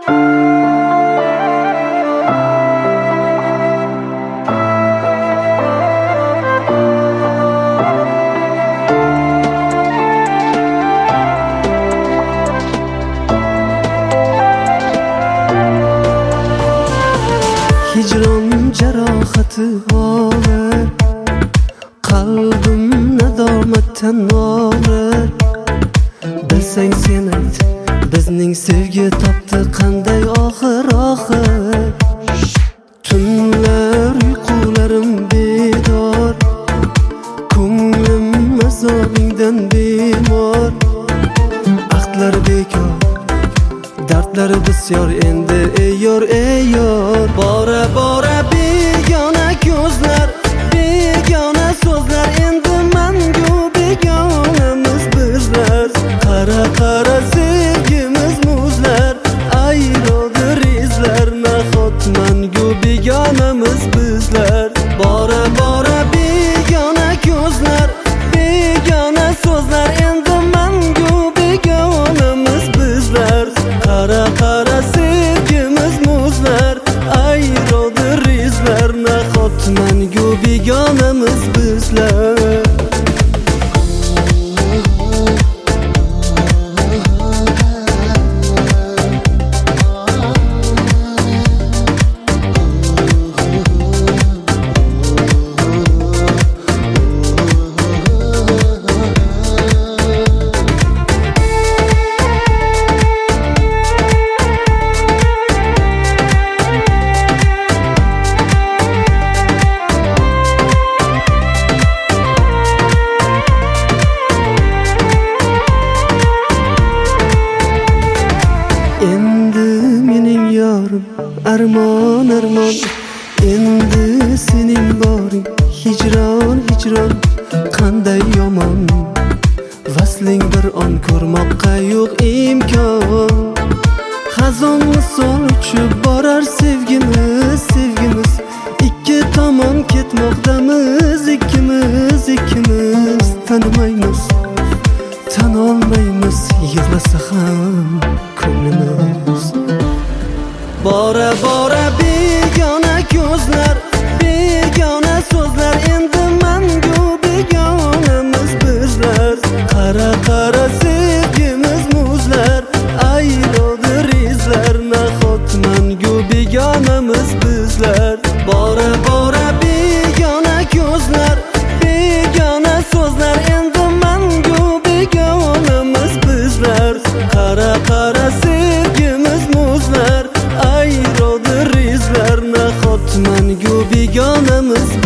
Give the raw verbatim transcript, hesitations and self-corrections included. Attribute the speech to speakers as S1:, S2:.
S1: Hicron jarohati olar, qalbim nadomatdan olar. Bilsang sen ayt, bizning sevgi topdi qanday oxir oxir. Tunlar uyqularim bedor, ko'nglim azobingdan bemor. Ahdlar bekor, dardlar bisyor, endi ey yor ey yor. Bora bora begona ko'zlar, begona so'zlar, endi mangu begonamiz bizlar. Qara qara sevgimiz muzlar, ayrodir izlar, nahot mangu begonamiz bizlar. Bora bora begona ko'zlar, begona so'zlar, endi mangu begonamiz bizlar. Qara qara sevgimiz muzlar, ayrodir izlar, nahot mangu begonamiz bizlar. Armon armon, endi sening boring. Hijron hijron, qanday yomon. Vasling bir on, ko'rmoqqa yo'q imkon. Xazon misol uchib borar sevgimiz, sevgimiz. Ikki tomon ketmoqdamiz, ikkimiz, ikkimiz. Tanimaymiz, tan olmaymiz, yig'lasa ham ko'nglimiz. Bora bora begona ko'zlar, begona so'zlar, endi mangu begonamiz bizlar. Qara qara sevgimiz muzlar, ayrodir izlar, nahot mangu begonamiz bizlar. Bora bora begona ko'zlar, begona so'zlar, endi mangu begonamiz bizlar. Qara qara sevgimiz muzlar, ayrodir izlar, nahot mangu begonamiz